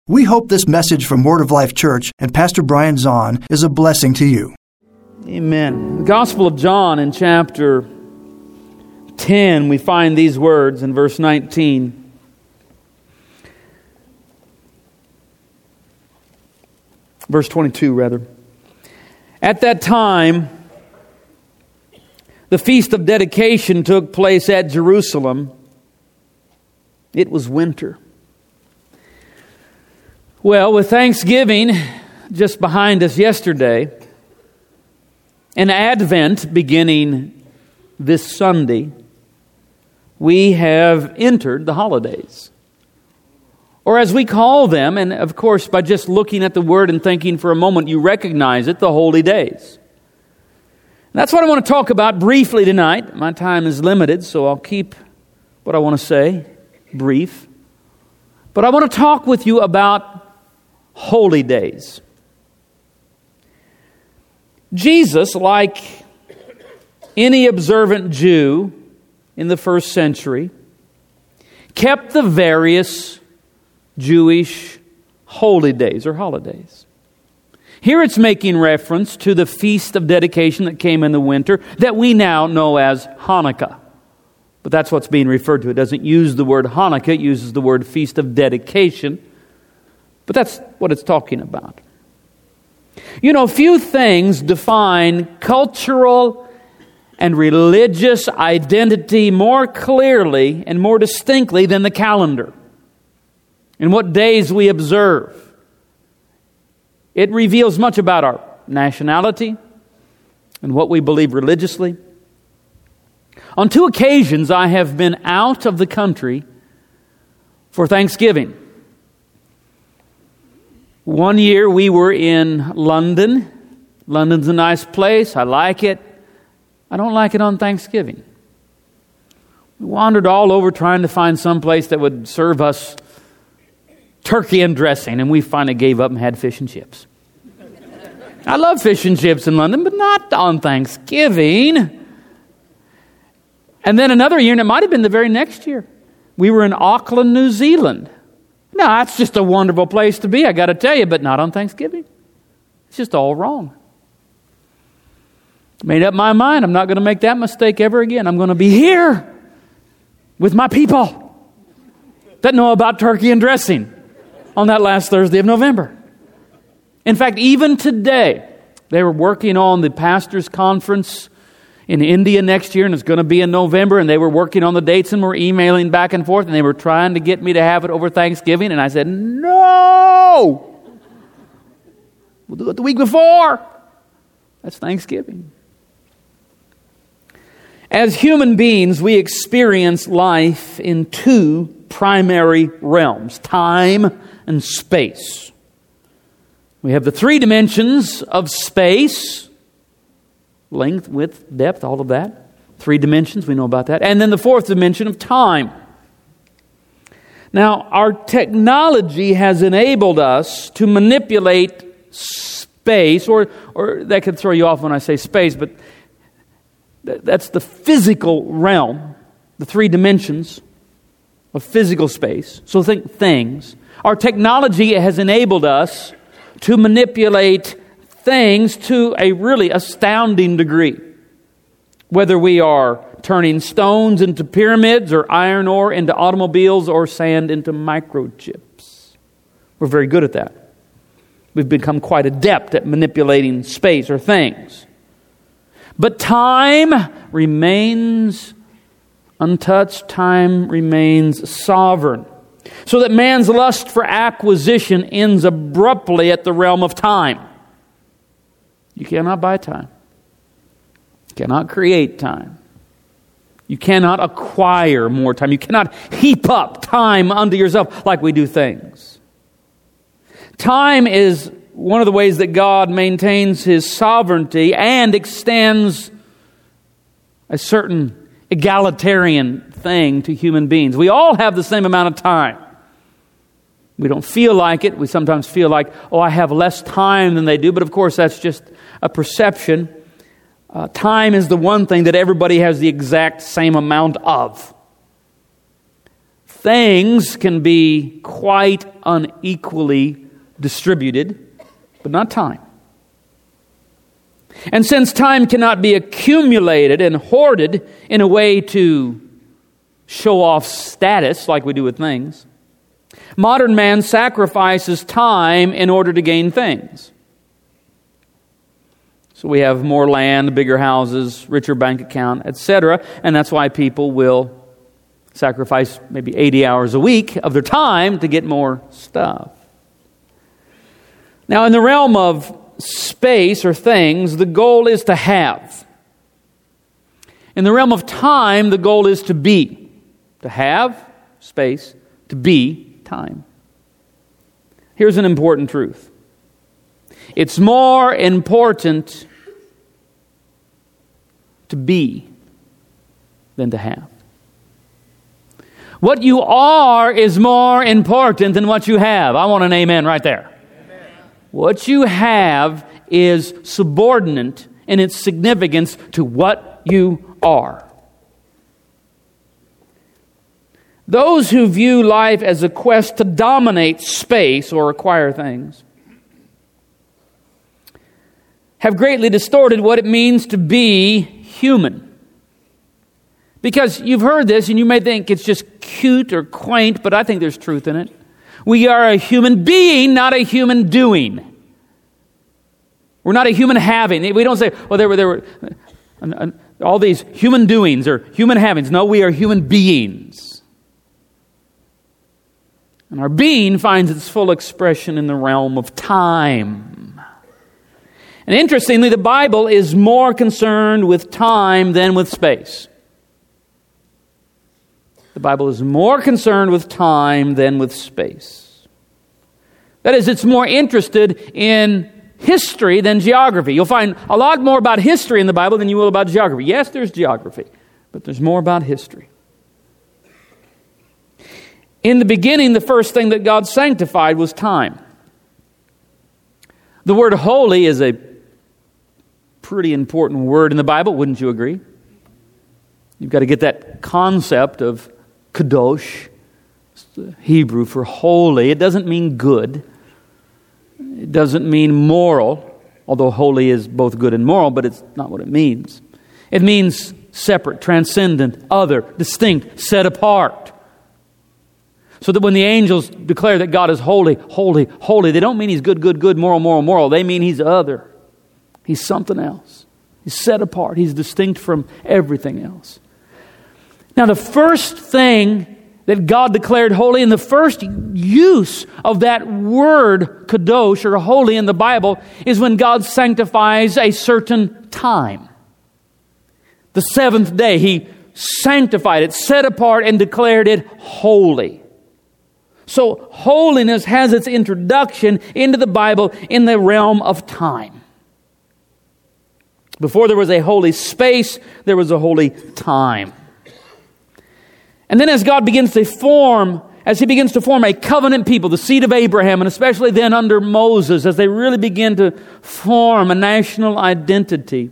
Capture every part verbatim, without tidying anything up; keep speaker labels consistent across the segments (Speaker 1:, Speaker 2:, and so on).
Speaker 1: We hope this message from Word of Life Church and Pastor Brian Zahn is a blessing to you.
Speaker 2: Amen. The Gospel of John in chapter ten, we find these words in verse nineteen. Verse twenty-two, rather. At that time, the Feast of Dedication took place at Jerusalem. It was winter. Well, with Thanksgiving just behind us yesterday, and Advent beginning this Sunday, we have entered the holidays. Or as we call them, and of course by just looking at the word and thinking for a moment, you recognize it, the holy days. And that's what I want to talk about briefly tonight. My time is limited, so I'll keep what I want to say brief. But I want to talk with you about holy days. Jesus, like any observant Jew in the first century, kept the various Jewish holy days or holidays. Here it's making reference to the Feast of Dedication that came in the winter that we now know as Hanukkah. But that's what's being referred to. It doesn't use the word Hanukkah, it uses the word Feast of Dedication. But that's what it's talking about. You know, few things define cultural and religious identity more clearly and more distinctly than the calendar and what days we observe. It reveals much about our nationality and what we believe religiously. On two occasions, I have been out of the country for Thanksgiving. One year we were in London. London's a nice place. I like it. I don't like it on Thanksgiving. We wandered all over trying to find some place that would serve us turkey and dressing, and we finally gave up and had fish and chips. I love fish and chips in London, but not on Thanksgiving. And then another year, and it might have been the very next year, we were in Auckland, New Zealand. Now, that's just a wonderful place to be, I got to tell you, but not on Thanksgiving. It's just all wrong. Made up my mind, I'm not going to make that mistake ever again. I'm going to be here with my people that know about turkey and dressing on that last Thursday of November. In fact, even today, they were working on the pastors' conference in India next year, and it's going to be in November, and they were working on the dates and were emailing back and forth, and they were trying to get me to have it over Thanksgiving, and I said, no! We'll do it the week before. That's Thanksgiving. As human beings, we experience life in two primary realms, time and space. We have the three dimensions of space, length, width, depth, all of that. Three dimensions, we know about that. And then the fourth dimension of time. Now, our technology has enabled us to manipulate space, or, or that could throw you off when I say space, but th- that's the physical realm, the three dimensions of physical space. So think things. Our technology has enabled us to manipulate things to a really astounding degree. Whether we are turning stones into pyramids or iron ore into automobiles or sand into microchips. We're very good at that. We've become quite adept at manipulating space or things. But time remains untouched. Time remains sovereign. So that man's lust for acquisition ends abruptly at the realm of time. You cannot buy time. You cannot create time. You cannot acquire more time. You cannot heap up time unto yourself like we do things. Time is one of the ways that God maintains His sovereignty and extends a certain egalitarian thing to human beings. We all have the same amount of time. We don't feel like it. We sometimes feel like, oh, I have less time than they do. But of course, that's just a perception. Uh, time is the one thing that everybody has the exact same amount of. Things can be quite unequally distributed, but not time. And since time cannot be accumulated and hoarded in a way to show off status like we do with things, modern man sacrifices time in order to gain things. So we have more land, bigger houses, richer bank account, et cetera, and that's why people will sacrifice maybe eighty hours a week of their time to get more stuff. Now, in the realm of space or things, the goal is to have. In the realm of time, the goal is to be. To have, space, to be, time. Here's an important truth. It's more important to be than to have. What you are is more important than what you have. I want an amen right there. Amen. What you have is subordinate in its significance to what you are. Those who view life as a quest to dominate space or acquire things have greatly distorted what it means to be human. Because you've heard this and you may think it's just cute or quaint, but I think there's truth in it. We are a human being, not a human doing. We're not a human having. We don't say, well, there were, there were all these human doings or human havings. No, we are human beings. And our being finds its full expression in the realm of time. And interestingly, the Bible is more concerned with time than with space. The Bible is more concerned with time than with space. That is, it's more interested in history than geography. You'll find a lot more about history in the Bible than you will about geography. Yes, there's geography, but there's more about history. In the beginning, the first thing that God sanctified was time. The word holy is a pretty important word in the Bible, wouldn't you agree? You've got to get that concept of kadosh, it's the Hebrew for holy. It doesn't mean good. It doesn't mean moral, although holy is both good and moral, but it's not what it means. It means separate, transcendent, other, distinct, set apart. So that when the angels declare that God is holy, holy, holy, they don't mean He's good, good, good, moral, moral, moral. They mean He's other. He's something else. He's set apart. He's distinct from everything else. Now, the first thing that God declared holy, and the first use of that word kadosh or holy in the Bible, is when God sanctifies a certain time. The seventh day, He sanctified it, set apart, and declared it holy. So holiness has its introduction into the Bible in the realm of time. Before there was a holy space, there was a holy time. And then as God begins to form, as He begins to form a covenant people, the seed of Abraham, and especially then under Moses, as they really begin to form a national identity,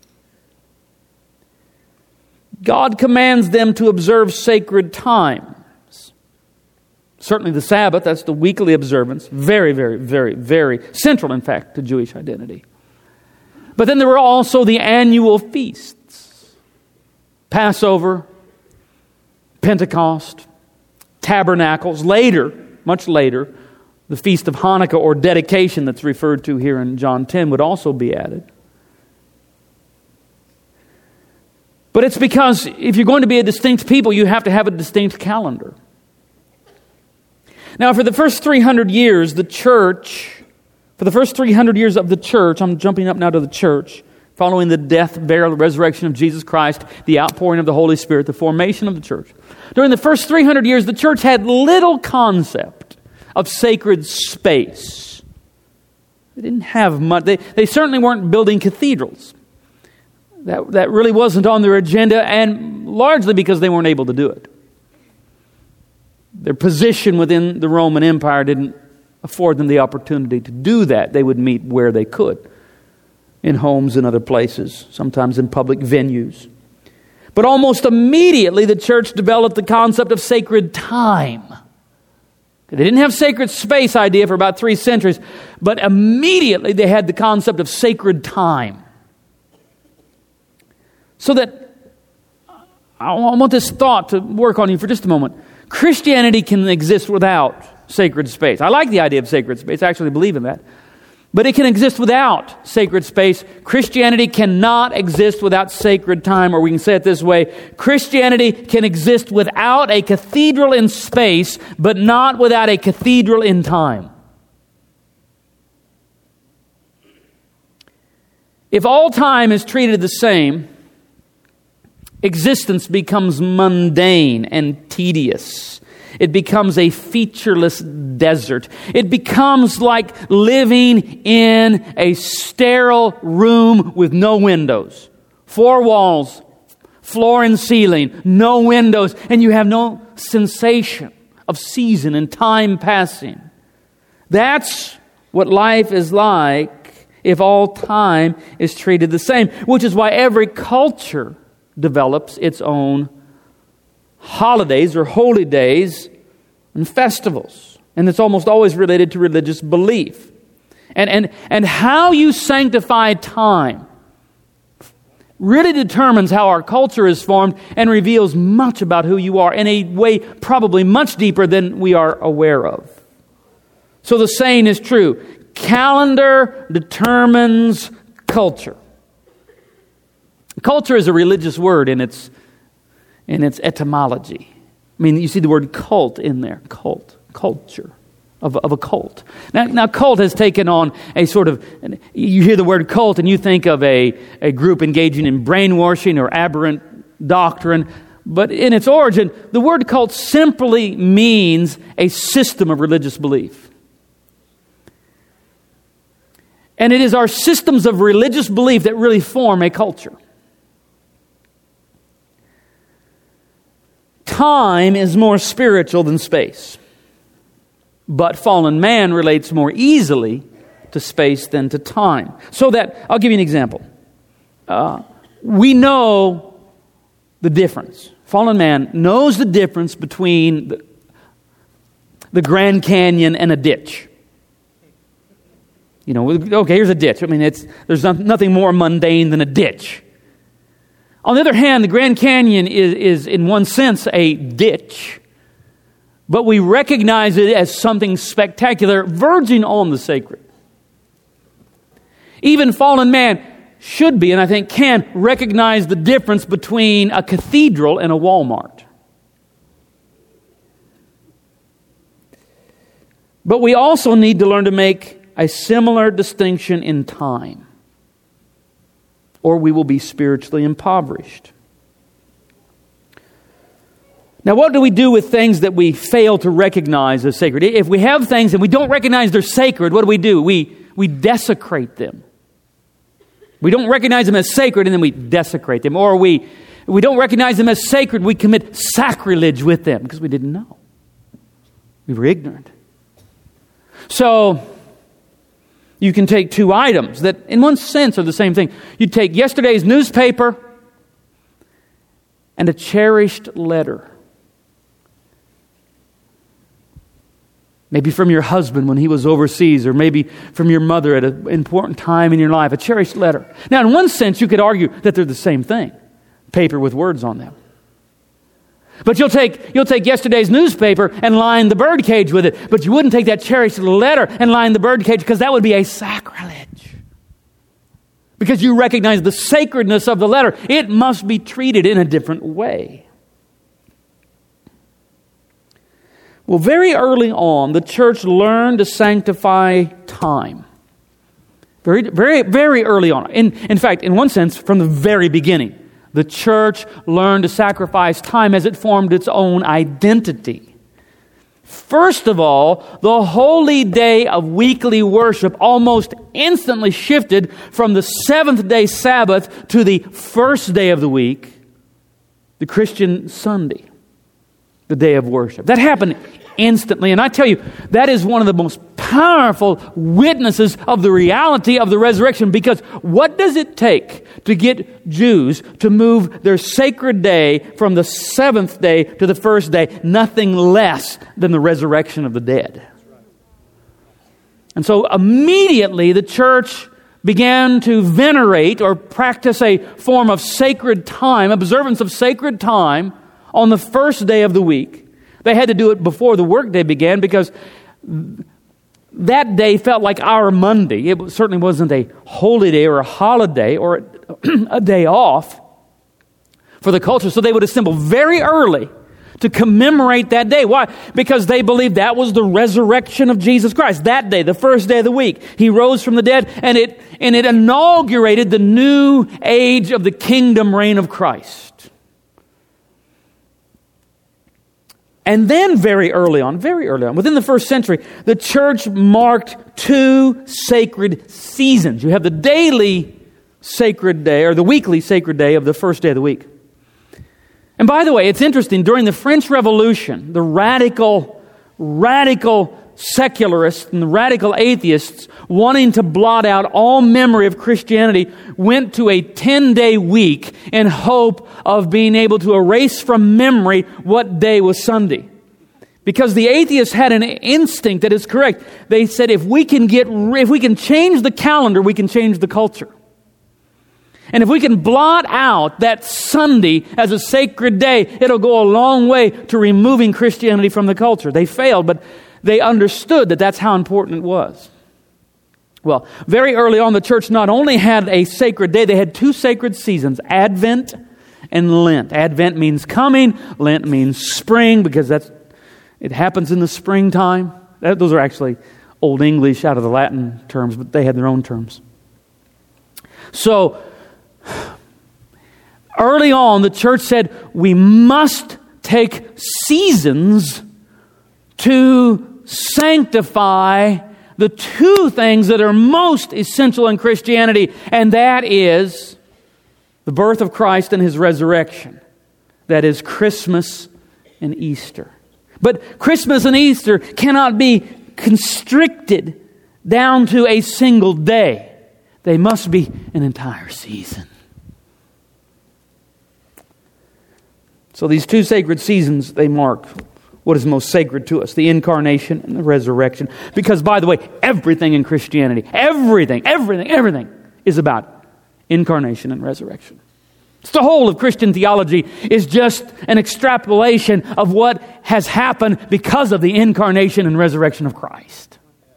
Speaker 2: God commands them to observe sacred times. Certainly the Sabbath, that's the weekly observance, very, very, very, very central, in fact, to Jewish identity. But then there were also the annual feasts. Passover, Pentecost, Tabernacles. Later, much later, the Feast of Hanukkah or dedication that's referred to here in John ten would also be added. But it's because if you're going to be a distinct people, you have to have a distinct calendar. Now, for the first three hundred years, the church, for the first three hundred years of the church, I'm jumping up now to the church, following the death, burial, resurrection of Jesus Christ, the outpouring of the Holy Spirit, the formation of the church. During the first three hundred years, the church had little concept of sacred space. They didn't have much. They, they certainly weren't building cathedrals. That, that really wasn't on their agenda, and largely because they weren't able to do it. Their position within the Roman Empire didn't afford them the opportunity to do that. They would meet where they could, in homes and other places, sometimes in public venues. But almost immediately, the church developed the concept of sacred time. They didn't have sacred space idea for about three centuries, but immediately they had the concept of sacred time. So that, I want this thought to work on you for just a moment. Christianity can exist without sacred space. I like the idea of sacred space. I actually believe in that. But it can exist without sacred space. Christianity cannot exist without sacred time, or we can say it this way. Christianity can exist without a cathedral in space, but not without a cathedral in time. If all time is treated the same, existence becomes mundane and tedious. It becomes a featureless desert. It becomes like living in a sterile room with no windows. Four walls, floor and ceiling, no windows, and you have no sensation of season and time passing. That's what life is like if all time is treated the same, which is why every culture develops its own holidays or holy days and festivals. And it's almost always related to religious belief. And, and, and how you sanctify time really determines how our culture is formed and reveals much about who you are in a way probably much deeper than we are aware of. So the saying is true. Calendar determines culture. Culture is a religious word in its in its etymology. I mean, you see the word cult in there. Cult. Culture. Of, of a cult. Now, now, cult has taken on a sort of... You hear the word cult and you think of a, a group engaging in brainwashing or aberrant doctrine. But in its origin, the word cult simply means a system of religious belief. And it is our systems of religious belief that really form a culture. Time is more spiritual than space. But fallen man relates more easily to space than to time. So that, I'll give you an example. Uh, we know the difference. Fallen man knows the difference between the, the Grand Canyon and a ditch. You know, okay, here's a ditch. I mean, it's there's nothing more mundane than a ditch. On the other hand, the Grand Canyon is, is in one sense a ditch, but we recognize it as something spectacular, verging on the sacred. Even fallen man should be, and I think can, recognize the difference between a cathedral and a Walmart. But we also need to learn to make a similar distinction in time, or we will be spiritually impoverished. Now, what do we do with things that we fail to recognize as sacred? If we have things and we don't recognize they're sacred, what do we do? We, we desecrate them. We don't recognize them as sacred and then we desecrate them. Or we, we don't recognize them as sacred, we commit sacrilege with them because we didn't know. We were ignorant. So, you can take two items that in one sense are the same thing. You take yesterday's newspaper and a cherished letter. Maybe from your husband when he was overseas, or maybe from your mother at an important time in your life, a cherished letter. Now, in one sense, you could argue that they're the same thing. Paper with words on them. But you'll take you'll take yesterday's newspaper and line the birdcage with it. But you wouldn't take that cherished letter and line the birdcage because that would be a sacrilege. Because you recognize the sacredness of the letter. It must be treated in a different way. Well, very early on, the church learned to sanctify time. Very, very, very early on. In, in fact, in one sense, from the very beginning. The church learned to sacrifice time as it formed its own identity. First of all, the holy day of weekly worship almost instantly shifted from the seventh day Sabbath to the first day of the week, the Christian Sunday, the day of worship. That happened instantly. And I tell you, that is one of the most powerful witnesses of the reality of the resurrection, because what does it take to get Jews to move their sacred day from the seventh day to the first day, nothing less than the resurrection of the dead. And so immediately the church began to venerate or practice a form of sacred time, observance of sacred time on the first day of the week. They had to do it before the workday began because that day felt like our Monday. It certainly wasn't a holy day or a holiday or a day off for the culture. So they would assemble very early to commemorate that day. Why? Because they believed that was the resurrection of Jesus Christ. That day, the first day of the week, He rose from the dead, and it and it inaugurated the new age of the kingdom reign of Christ. And then very early on, very early on, within the first century, the church marked two sacred seasons. You have the daily sacred day, or the weekly sacred day of the first day of the week. And by the way, it's interesting, during the French Revolution, the radical, radical secularists and the radical atheists wanting to blot out all memory of Christianity went to a ten-day week in hope of being able to erase from memory what day was Sunday. Because the atheists had an instinct that is correct. They said if we can get, if we can change the calendar, we can change the culture. And if we can blot out that Sunday as a sacred day, it'll go a long way to removing Christianity from the culture. They failed, but they understood that that's how important it was. Well, very early on, the church not only had a sacred day, they had two sacred seasons, Advent and Lent. Advent means coming, Lent means spring, because that's it happens in the springtime. That, those are actually Old English out of the Latin terms, but they had their own terms. So, early on, the church said, we must take seasons to sanctify the two things that are most essential in Christianity, and that is the birth of Christ and His resurrection. That is Christmas and Easter. But Christmas and Easter cannot be constricted down to a single day. They must be an entire season. So these two sacred seasons, they mark what is most sacred to us, the incarnation and the resurrection. Because, by the way, everything in Christianity, everything, everything, everything is about incarnation and resurrection. It's the whole of Christian theology is just an extrapolation of what has happened because of the incarnation and resurrection of Christ.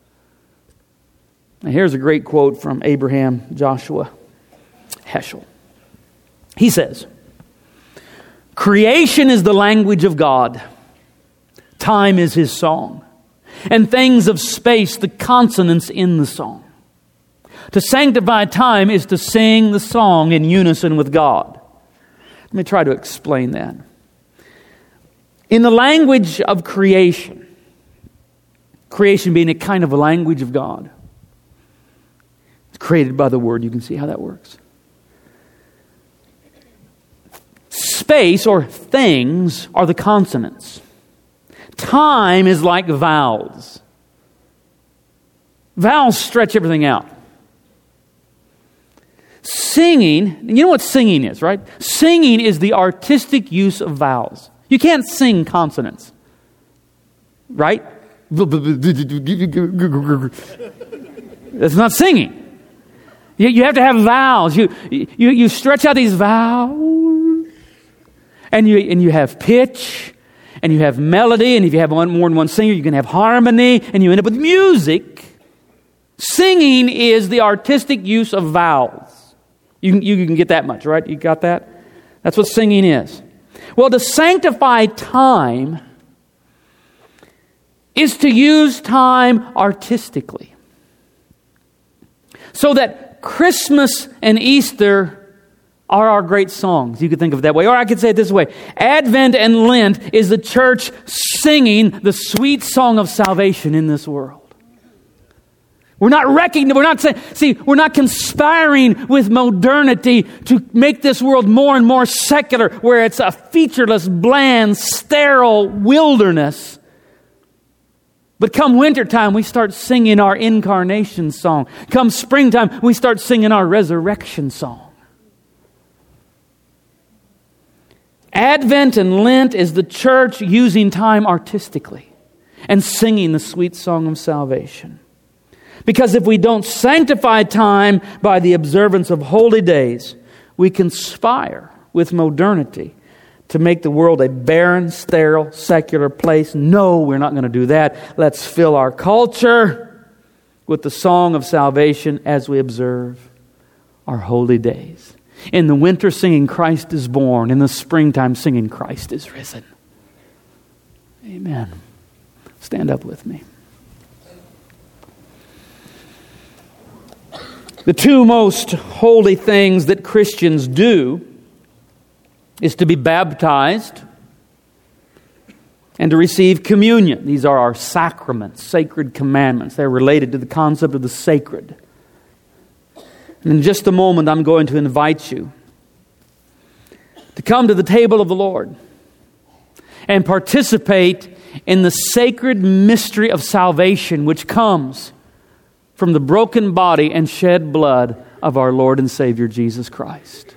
Speaker 2: Now, here's a great quote from Abraham Joshua Heschel. He says, "Creation is the language of God. Time is His song, and things of space the consonants in the song. To sanctify time is to sing the song in unison with God." Let me try to explain that. In the language of creation, creation being a kind of a language of God, it's created by the Word. You can see how that works. Space or things are the consonants. Time is like vowels. Vowels stretch everything out. Singing, you know what singing is, right? Singing is the artistic use of vowels. You can't sing consonants, right? That's not singing. You, you have to have vowels. You, you, you stretch out these vowels, and you, and you have pitch, and you have melody, and if you have one, more than one singer, you can have harmony, and you end up with music. Singing is the artistic use of vowels. You can, you can get that much, right? You got that? That's what singing is. Well, to sanctify time is to use time artistically. So that Christmas and Easter are our great songs. You could think of it that way. Or I could say it this way. Advent and Lent is the church singing the sweet song of salvation in this world. We're not recognizing, we're not saying, see, we're not conspiring with modernity to make this world more and more secular, where it's a featureless, bland, sterile wilderness. But come wintertime, we start singing our incarnation song. Come springtime, we start singing our resurrection song. Advent and Lent is the church using time artistically and singing the sweet song of salvation. Because if we don't sanctify time by the observance of holy days, we conspire with modernity to make the world a barren, sterile, secular place. No, we're not going to do that. Let's fill our culture with the song of salvation as we observe our holy days. In the winter, singing Christ is born. In the springtime, singing Christ is risen. Amen. Stand up with me. The two most holy things that Christians do is to be baptized and to receive communion. These are our sacraments, sacred commandments. They're related to the concept of the sacred. And in just a moment, I'm going to invite you to come to the table of the Lord and participate in the sacred mystery of salvation, which comes from the broken body and shed blood of our Lord and Savior Jesus Christ.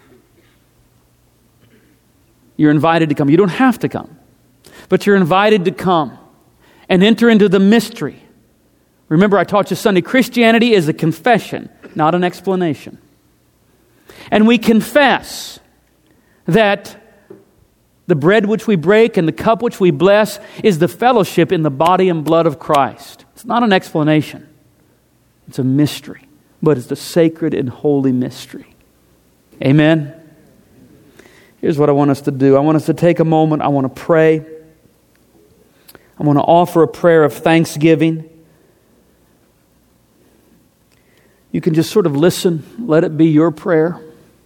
Speaker 2: You're invited to come. You don't have to come, but you're invited to come and enter into the mystery. Remember, I taught you Sunday, Christianity is a confession, not an explanation. And we confess that the bread which we break and the cup which we bless is the fellowship in the body and blood of Christ. It's not an explanation. It's a mystery, but it's the sacred and holy mystery. Amen? Here's what I want us to do. I want us to take a moment. I want to pray. I want to offer a prayer of thanksgiving. You can just sort of listen. Let it be your prayer.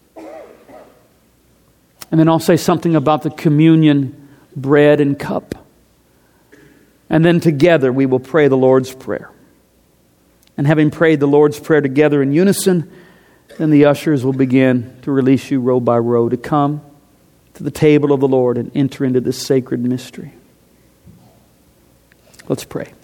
Speaker 2: And then I'll say something about the communion bread and cup. And then together we will pray the Lord's Prayer. And having prayed the Lord's Prayer together in unison, then the ushers will begin to release you row by row to come to the table of the Lord and enter into this sacred mystery. Let's pray.